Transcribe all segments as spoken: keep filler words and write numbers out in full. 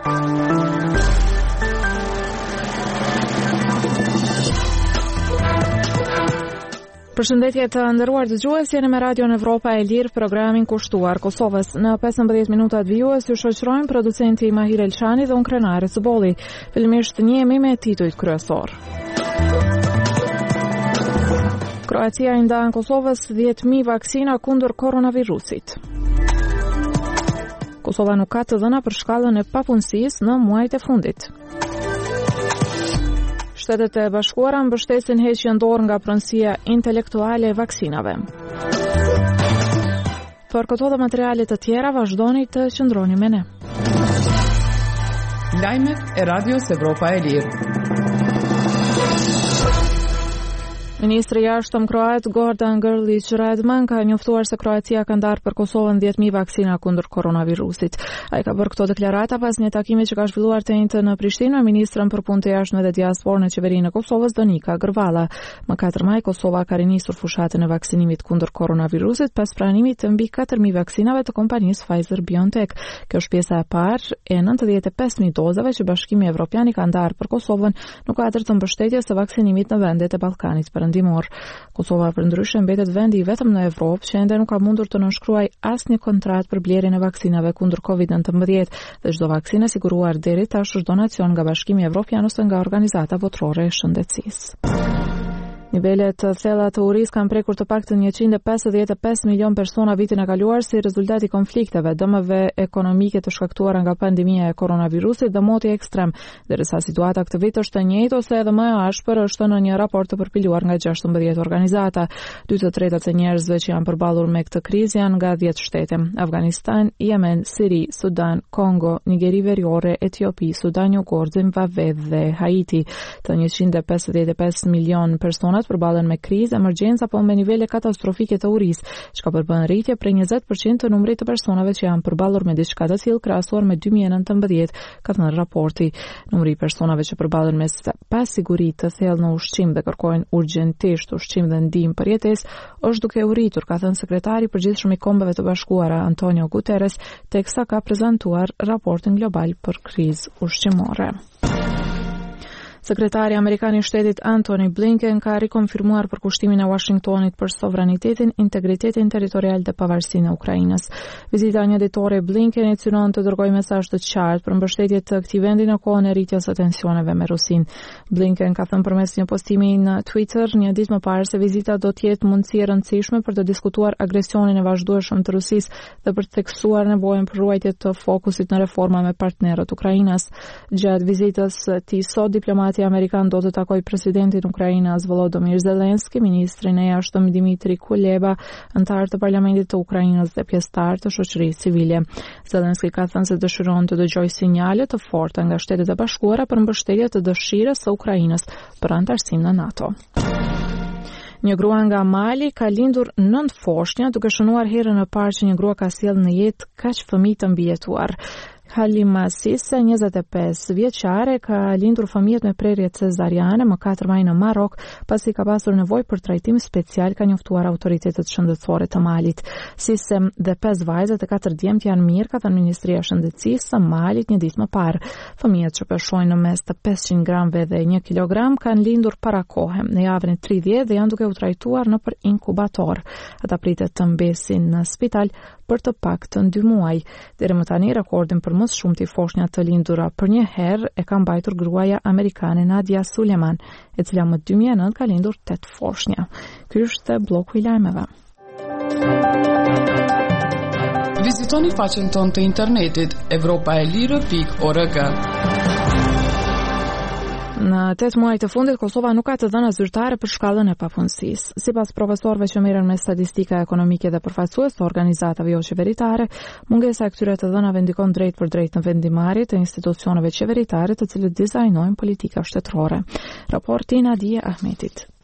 Përshëndetje të nderuar dëgjues, jeni me Radio Evropa e Lirë, programin kushtuar Kosovës. Në pesëmbëdhjetë minutat vijues ju shoqërojmë producenti Mahir Elçani dhe unë Krenari Cëbolli. Fillimisht njihemi me titujt kryesor. Kroacia i ndan Kosovës dhjetë mijë vaksina kundër koronavirusit. Kosova nuk ka të dhëna për shkallën e papunësisë në muajt e fundit. Shtetet e Bashkuara mbështesin heqjen dorë nga pronësia intelektuale e vaksinave. Për këto dhe materiale të tjera vazhdoni të qëndroni me ne. Lajmet e Radios Evropa e Lirë. Ministri i jashtëm kroat Gordan Grlić Radman ka njoftuar se Kroacia ka ndarë për Kosovën dhjetë mijë vaksina kundër koronavirusit. Ai ka bërë këto deklarata pas një takimi që ka zhvilluar të njëjtën në Prishtinë me ministrën për punë të jashtme dhe diasporën e qeverinë e Kosovës Donika Grvala. Më katër maj Kosova ka rinisur fushatën e vaksinimit kundër koronavirusit pas pranimit të mbi katër mijë vaksinave të kompanisë Pfizer-BioNTech. Kjo është pjesa e parë e nëntëdhjetë e pesë mijë dozave që Bashkimi Evropian i ka ndarë për Kosovën në kuadër të mbështetjes së vaksinimit në vendet e Ballkanit Perëndimor. Kosova përndryshe mbetet vendi vetëm në Evropë që ende nuk ka mundur të nënshkruaj asnjë kontratë për blerjen e vaksinave kundër kovid nëntëmbëdhjetë dhe çdo vaksinë e siguruar deri tash është donacion nga Bashkimi Evropian ose nga organizata botërore e shëndetësisë. Nivelet të thella të urisë kanë prekur të paktën njëqind e pesëdhjetë e pesë milion persona vitin e kaluar si rezultat i konflikteve, dëmeve ekonomike të shkaktuara nga pandemia e koronavirusit dhe moti ekstrem, derisa situata këtë vit është e njëjtë ose edhe më e ashpër është në një raport të përpiluar nga gjashtëmbëdhjetë organizata. Dy të tretat e njerëzve që janë përballur me këtë krizë janë nga dhjetë shtete: Afganistan, Yemen, Siri, Sudan, Kongo, Nigeri Veriore, Etiopi, Sudan Jugor, Zimbabwe dhe Haiti. Të njëqind e pesëdhjetë e pesë milion persona përballen me krizë, emergjencë apo me nivele katastrofike të urisë, çka përbën rritje prej njëzet përqind të numrit të personave që janë përballur me diçka të tillë krahasuar me dy mijë e nëntëmbëdhjetë, ka thënë raporti. Numri i personave që përballen me pasiguri të thellë në ushqim dhe kërkojnë urgjentisht ushqim dhe ndihmë për jetesë është duke u rritur, ka thënë sekretari i përgjithshëm i Kombeve të Bashkuara Antonio Guterres, teksa ka prezantuar raportin global për krizë ushqimore. Sekretari Amerikan i Shtetit Antony Blinken ka rikonfirmuar përkushtimin e Washingtonit për sovranitetin, integritetin territorial dhe pavarësinë e Ukrainës. Vizita një ditore e Blinkenit synon të dërgojë mesazh të qartë për mbështetje të këtij vendi në kohën e rritjes së tensioneve me Rusinë. Blinken ka thënë përmes një postimi në Twitter një ditë më parë se vizita do të jetë mundësi e rëndësishme për të diskutuar agresionin e vazhdueshëm të Rusisë dhe për të theksuar nevojën për ruajtje të fokusit në reforma me partnerët Ukrainës. Gjatë vizitës tij sot diplomati Amerikan do të takoj presidentin Ukrainës Volodymyr Zelensky, ministrin e jashtëm Dmitry Kuleba, antar të parlamentit të Ukrainës dhe pjesëtar të shoqërisë civile. Zelensky ka thënë se dëshiron të dëgjojë sinjale të forta nga Shtetet e Bashkuara për mbështetje të dëshirës së Ukrainës për antarësim në NATO. Një grua nga Mali ka lindur nënt foshnja duke shënuar herën e parë që një grua ka sjellë në jetë kaq fëmijë të mbijetuar. Halima Sisse, njëzet e pesë vjeçare, ka lindur fëmijët me prerje cezariane më katër maj në Marok, pasi ka pasur nevojë për trajtim special, ka njoftuar autoritetet shëndetësore të Malit. Sisse dhe pesë vajzat e katër djemt janë mirë, ka thënë Ministria e Shëndetësisë së Malit një ditë më parë. Fëmijët që peshojnë në mes të pesëqind gramëve dhe një kilogram kanë lindur para kohe në javën e tridhjetë dhe janë duke u trajtuar nëpër inkubator. Ata pritet të mbesin në spital për të paktën dy muaj. Deri më tani rekordin për më shumë të foshnja të lindura për një herë e ka mbajtur gruaja amerikane Nadia Suleman, e cila më dy mijë e nëntë ka lindur tetë foshnja. Ky është bloku i lajmeve. Vizitoni faqen tonë të internetit evropaelire pikë org. Në tetë muaj të fundit, Kosova nuk ka të dhëna zyrtare për shkallën e papunësisë. Sipas profesorëve që merren me statistika ekonomike dhe përfaqësues të organizatave jo qeveritare, mungesa e këtyre të dhënave ndikon drejt për drejt në vendimarrje të institucioneve qeveritare të cilët dizajnojnë politika shtetërore. Raporti Nadije Ahmetit.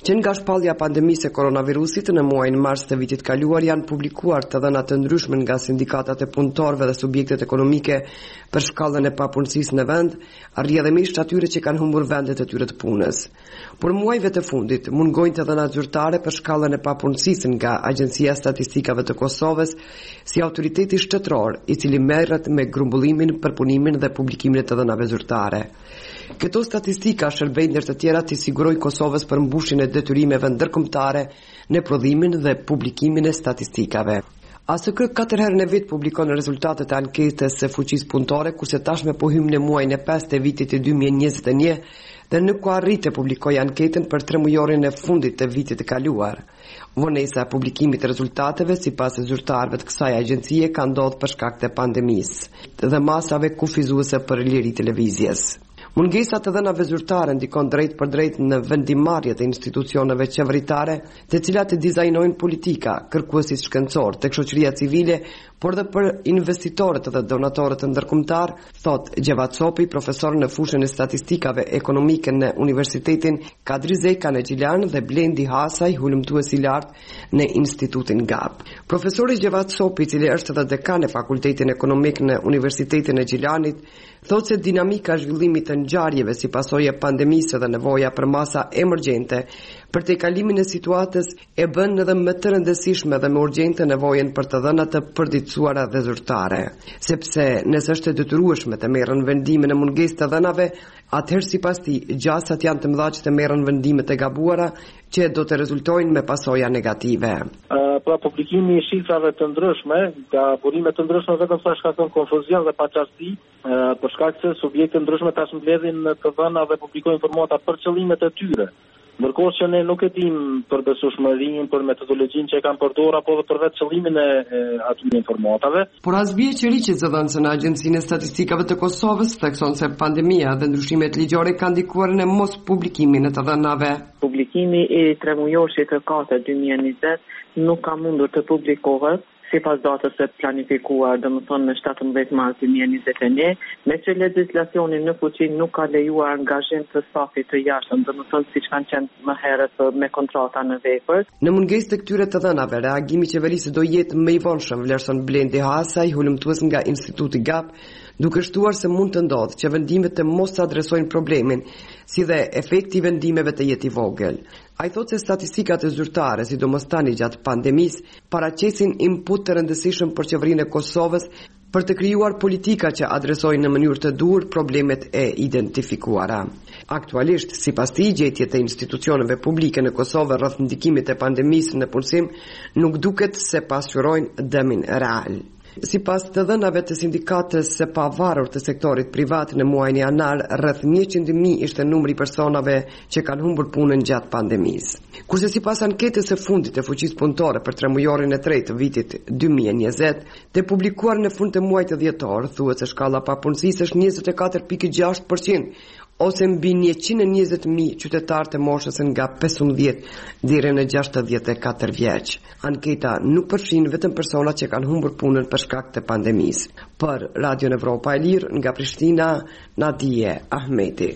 që nga shpallja pandemisë e koronavirusit në muajin mars të vitit kaluar janë publikuar të dhëna të ndryshme nga sindikatat e punëtorëve dhe subjektet ekonomike për shkallën e papunësisë në vend, rrjedhimisht atyre që kanë humbur vendet e tyre të punës. Por muajve të fundit mungojnë të dhëna zyrtare për shkallën e papunësisë nga Agjencia e Statistikave të Kosovës si autoriteti shtetëror i cili merret me grumbullimin, përpunimin dhe publikimin e të dhënave zyrtare. Këto statistika shërbejnë ndër të tjera të sigurojnë Kosovës për mbushjen e detyrimeve ndërkombëtare në prodhimin dhe publikimin e statistikave. A S K katër herë në vit publikon rezultatet e anketës së fuqisë punëtore, kurse tashmë po hym në muajin e pesë të vitit të dy mijë e njëzet e një dhe nuk ka arritë të publikojë anketën për tre mujorin e fundit të vitit të kaluar. Vonesa e publikimit të rezultateve sipas zyrtarëve të kësaj agjencie ka ndodhur për shkak të pandemisë dhe masave kufizuese për liri televizjes. Mungesa të dhënave zyrtare ndikon drejt për drejt në vendimarrjet e institucioneve qeveritare, të cilat dizajnojnë politika kërkuesit shkencor tek shoqëria civile, por dhe për investitorët dhe donatorët ndërkombëtar, thot Gjevat Copi, profesor në fushën e statistikave ekonomike në Universitetin Kadri Zeka në Gjilan dhe Blendi Hasaj, hulumtues i lartë në Institutin Gap. Profesori Gjevat Copi, i cili është edhe dekan e Fakultetin Ekonomik në Universitetin e Gjilanit, thot se dinamika e zhvillimit të ngjarjeve si pasojë e pandemisë dhe nevoja për masa emergjente për të kalimin e situatës e bën edhe më të rëndësishme dhe më urgjente nevojën për të dhëna të përditësuara dhe zyrtare, sepse nëse është e detyrueshme të merren vendime në mungesë të dhënave, atëherë sipas tij gjasat janë të mëdha që të merren vendime të gabuara që do të rezultojnë me pasoja negative. Uh, pra publikimi i shifrave të ndryshme, nga burime të ndryshme vetëm sa shkakton konfuzion dhe paqartësi, uh, për shkak se subjekte ndryshme tash mbledhin të dhëna dhe publikojnë informata për qëllimet e tyre. Ndërkohë që ne nuk e dim për besueshmërinë, për metodologjinë që e kanë përdorur apo për vetë qëllimin e, e atyre informatave. Por as bie që riqet zëdhënëse në Agjencinë e Statistikave të Kosovës thekson se pandemia dhe ndryshimet ligjore kanë ndikuar në mos publikimin e të dhënave. Publikimi i tremujoshit të katërt dy mijë e njëzet nuk ka mundur të publikohet sipas datës së planifikuar, domethënë në shtatëmbëdhjetë mars dy mijë e njëzet e një, me që legjislacioni në fuqi nuk ka lejuar angazhim të stafit të jashtëm, domethënë siç kanë qenë më herët me kontrata në vepër. Në mungesë të këtyre të dhënave, reagimi i qeverisë do jetë më i vonshëm, vlerëson Blendi Hasaj, hulumtues nga Instituti Gap, duke shtuar se mund të ndodhë që vendimet të mos adresojnë problemin, si dhe efekti i vendimeve të jetë i vogël. Ai thotë se statistikat e zyrtare, sidomos tani gjatë pandemisë, paraqesin input të rëndësishëm për qeverinë e Kosovës për të krijuar politika që adresojnë në mënyrë të duhur problemet e identifikuara. Aktualisht, sipas tij, gjetjet e institucioneve publike në Kosovë rreth ndikimit të pandemisë në punësim nuk duket se pasqyrojnë dëmin real. Sipas të dhënave të sindikatës së pavarur të sektorit privat në muajin janar, rreth njëqind mijë ishte numri i personave që kanë humbur punën gjatë pandemisë. Kurse sipas anketës së fundit të fuqisë punëtore për tremujorin e tretë të vitit dy mijë e njëzet, të publikuar në fund të muajit dhjetor, thuhet se shkalla papunësisë është njëzet e katër pikë gjashtë përqind, ose mbi njëqind e njëzet mijë qytetarë të moshës nga pesëmbëdhjetë deri në gjashtëdhjetë e katër vjeç. Anketa nuk përfshin vetëm personat që kanë humbur punën për shkak të pandemisë. Për Radio Evropa e Lirë nga Prishtina, Nadije Ahmeti.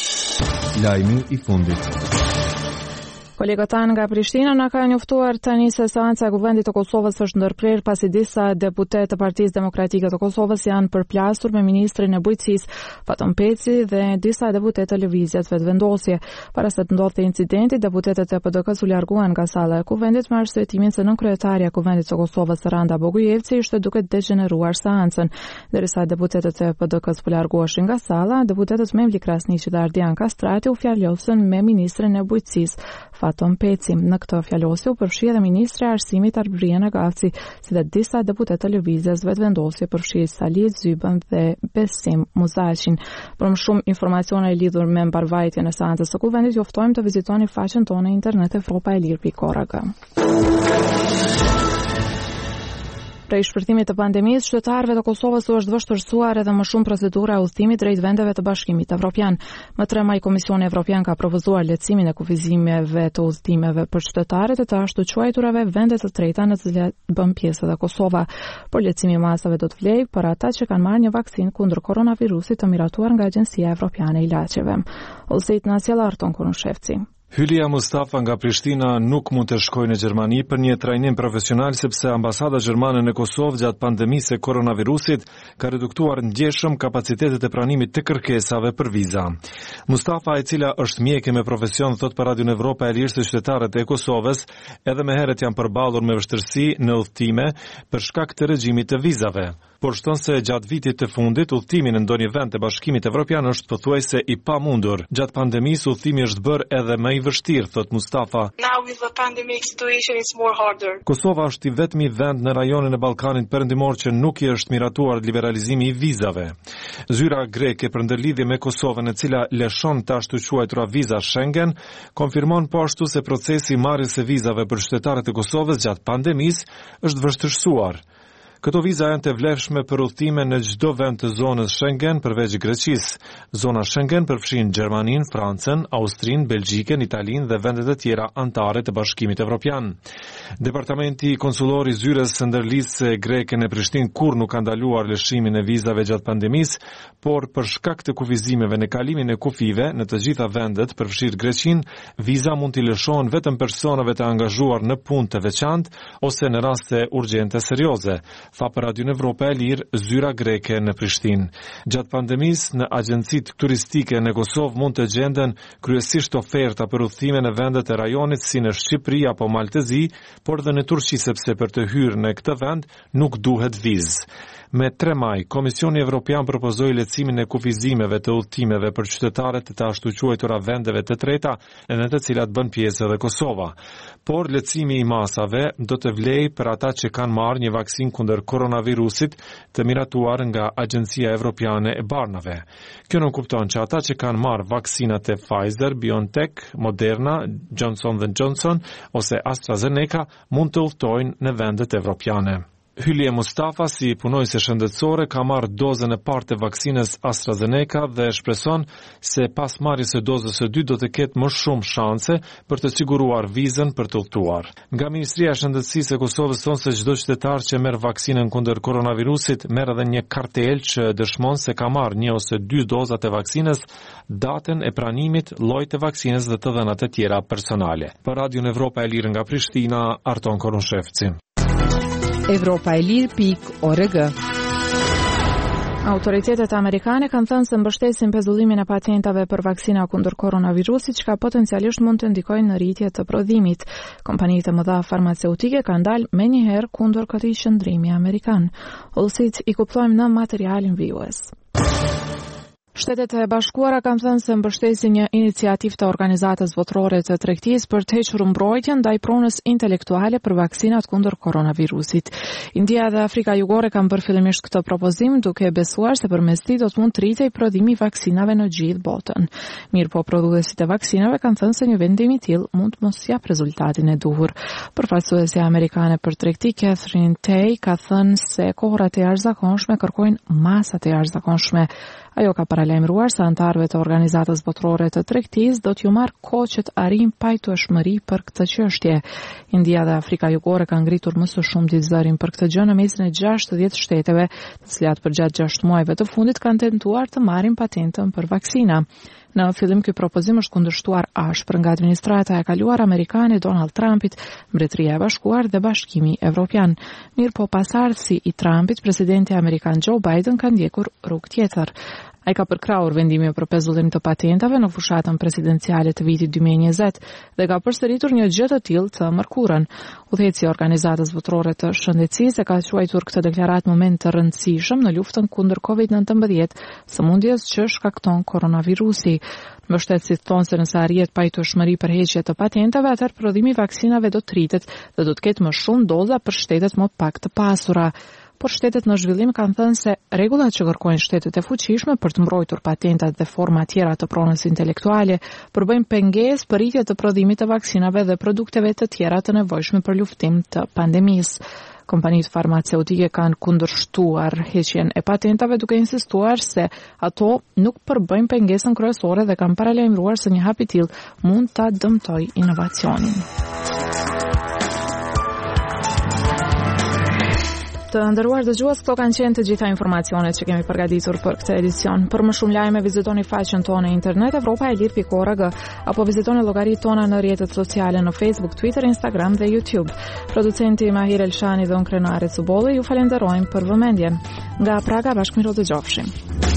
Lajmi i fundit. Kolegët tanë nga Prishtina na kanë njoftuar tani se seanca e Kuvendit të Kosovës është ndërprerë pasi disa deputet të Partisë Demokratike të Kosovës janë përplasur me ministrin e Bujqësisë Faton Peci dhe disa deputet të lëvizjes vetëvendosje. Para se të ndodhte incidenti, deputetet e P D K-s u larguan nga salla e Kuvendit me arsyetimin se nënkryetaria e Kuvendit të Kosovës Randa Bogujevci ishte duke degeneruar seancën. Derisa deputetet e P D K-s u larguoshin nga salla, deputetët Memli Krasniqi dhe Ardian Kastrati u fjalosën me ministrin e Bujqësisë Faton Peci. Në këtë fjalosje u përfshi edhe ministri i Arsimit Arbriana Gavci, si dhe disa deputetë të lëvizjes vetëvendosje përfshi Salit Zybën dhe Besim Muzaqin. Për më shumë informacione lidhur me mbarvajtjen e seancës së Kuvendit, ju ftojmë të vizitoni faqen tonë internet evropa e lirë pikë org. Prej shpërthimit të pandemisë, qytetarëve të Kosovës u është vështirësuar edhe më shumë procedura e udhëtimit drejt vendeve të Bashkimit Evropian. Më tre maj Komisioni Evropian ka propozuar lehtësimin e kufizimeve të udhëtimeve për qytetarët e të ashtu quajturave vende të treta në të cilat bën pjesë edhe Kosova. Por lehtësimi i masave do të vlejë për ata që kanë marrë një vaksinë kundër koronavirusit të miratuar nga Agjencia Evropiane e Ilaçeve. Ose Ignacia Larton Konushevci. Hylia Mustafa nga Prishtina nuk mund të shkojë në Gjermani për një trajnim profesional sepse ambasada gjermane në Kosovë gjatë pandemisë së koronavirusit ka reduktuar ndjeshëm kapacitetet e pranimit të kërkesave për viza. Mustafa, e cila është mjeke me profesion, thot për Radion Evropa e Lirë se qytetarët e Kosovës edhe më herët janë përballur me vështirësi në udhëtime për shkak të regjimit të vizave. Por shton se gjatë vitit të fundit udhëtimi në ndonjë vend të Bashkimit Evropian është pothuajse i pamundur. Gjatë pandemisë udhëtimi është bërë edhe më i vështirë, thot Mustafa. Now with the pandemic situation it's more harder. Kosova është i vetmi vend në rajonin e Ballkanit Perëndimor që nuk i është miratuar liberalizimi i vizave. Zyra greke për ndërlidhje me Kosovën, e cila lëshon të ashtu quajtura viza Schengen, konfirmon po ashtu se procesi i marrjes së vizave për qytetarët e Kosovës gjatë pandemisë është vështirësuar. Këto viza janë të vlefshme për udhëtime në çdo vend të zonës Schengen përveç Greqisë. Zona Schengen përfshin Gjermaninë, Francën, Austrinë, Belgjikën, Italinë dhe vendet e tjera anëtare të Bashkimit Evropian. Departamenti konsullor i Zyrës së ndërlidhëse greke në Prishtinë kur nuk ka ndaluar lëshimin e vizave gjatë pandemisë, por për shkak të kufizimeve në kalimin e kufive në të gjitha vendet, përfshirë Greqinë, viza mund t'i lëshohen vetëm personave të angazhuar në punë të veçantë ose në raste urgjente serioze, tha për Radion Evropa e Lirë zyra greke në Prishtinë. Gjatë pandemisë, në agjencitë turistike në Kosovë mund të gjenden kryesisht oferta për udhëtime në vendet e rajonit si në Shqipëri apo Maltezi, por dhe në Turqi sepse për të hyrë në këtë vend nuk duhet vizë. Me tre maj, Komisioni Evropian propozoi lehtësimin e kufizimeve të udhëtimeve për qytetarët të ashtu quajtura vendeve të treta, në të cilat bën pjesë edhe Kosova. Por lehtësimi i masave do të vlejë për ata që kanë marrë një vaksinë kundër koronavirusit të miratuar nga Agjencia Evropiane e Barnave. Kjo nuk kupton që ata që kanë marrë vaksinat e Pfizer, BioNTech, Moderna, Johnson and Johnson ose AstraZeneca mund të udhtojnë në vendet evropiane. Hylia Mustafa, si punojëse shëndetësore, ka marrë dozën e parë të vaksinës AstraZeneca dhe shpreson se pas marrjes së dozës së dytë do të ketë më shumë shanse për të siguruar vizën për të udhëtuar. Nga Ministria e Shëndetësisë e Kosovës thonë se çdo qytetar që merr vaksinën kundër koronavirusit merr edhe një kartelë që dëshmon se ka marrë një ose dy doza të vaksinës, datën e pranimit, llojin e vaksinës dhe të dhënat e tjera personale. Për Radion Evropa e Lirë nga Prishtina, Arton Korunshevci. Evropa e Lirë pikë org. Autoritetet amerikane kanë thënë se mbështesin pezullimin e patentave për vaksina kundër koronavirusit, që ka potencialisht mund të ndikojë në rritje të prodhimit. Kompanitë e mëdha farmaceutike kanë dalë menjëherë kundër këtij qëndrimi amerikan. Ullësit i kuptojmë në materialin vijues. Shtetet e Bashkuara kanë thënë se mbështesin një iniciativë të organizatës botërore të tregtisë për të hequr mbrojtjen ndaj pronës intelektuale për vaksinat kundër koronavirusit. India dhe Afrika Jugore kanë bërë fillimisht këtë propozim, duke besuar se përmes tij do të mund të rritej prodhimi i vaksinave në gjithë botën. Mirëpo prodhuesit e vaksinave kanë thënë se një vendim i tillë mund të mos jap rezultatin e duhur. Përfaqësuesja amerikane për tregti Catherine Tai ka thënë se kohrat e jashtëzakonshme kërkojnë masat e jashtëzakonshme. Ajo ka paralajmëruar se anëtarëve të organizatës botërore të tregtisë do t'ju marrë kohë që të arrijnë pajtueshmëri për këtë çështje. India dhe Afrika Jugore kanë ngritur më së shumti zërin për këtë gjë në mesin e gjashtëdhjetë shteteve, të cilat përgjatë gjashtë muajve të fundit kanë tentuar të marrin patentën për vaksina. Në fillim ky propozim është kundërshtuar ashpër nga administrata e kaluar amerikane Donald Trumpit, Mbretëria e Bashkuar dhe Bashkimi Evropian. Mirë po pasardhësi i Trumpit, presidenti amerikan Joe Biden ka ndjekur rrugë tjetër. Ai ka përkrahur vendimin për pezullim të patentave në fushatën presidenciale të vitit dy mijë e njëzet dhe ka përsëritur një gjë të tillë të mërkurën. Udhëheci i organizatës botërore të shëndetësisë ka quajtur këtë deklaratë moment të rëndësishëm në luftën kundër kovid nëntëmbëdhjetë, sëmundjes që shkakton koronavirusi. Mbështetësit thonë se nëse arrihet pajtueshmëri për heqje të patentave, atëherë prodhimi i vaksinave do të rritet dhe do të ketë më shumë doza për shtetet më pak të pasura. Por shtetet në zhvillim kanë thënë se rregullat që kërkojnë shtetet e fuqishme për të mbrojtur patentat dhe forma tjera të pronës intelektuale përbëjnë pengesë për rritje të prodhimit të vaksinave dhe produkteve të tjera të nevojshme për luftim të pandemisë. Kompanitë farmaceutike kanë kundërshtuar heqjen e patentave duke insistuar se ato nuk përbëjnë pengesën kryesore dhe kanë paralajmëruar se një hap i tillë mund ta dëmtojë inovacionin. Të nderuar dëgjues, këto kanë qenë të gjitha informacionet që kemi përgatitur për këtë edicion. Për më shumë lajme vizitoni faqen tonë internet evropa e lir pikë org apo vizitoni llogaritë tona në rrjetet sociale në Facebook, Twitter, Instagram dhe YouTube. Producenti Mahir Elshani dhe unë Krenare Cubolli ju falenderojmë për vëmendjen. Nga Praga bashkëmiro dëgjofshim.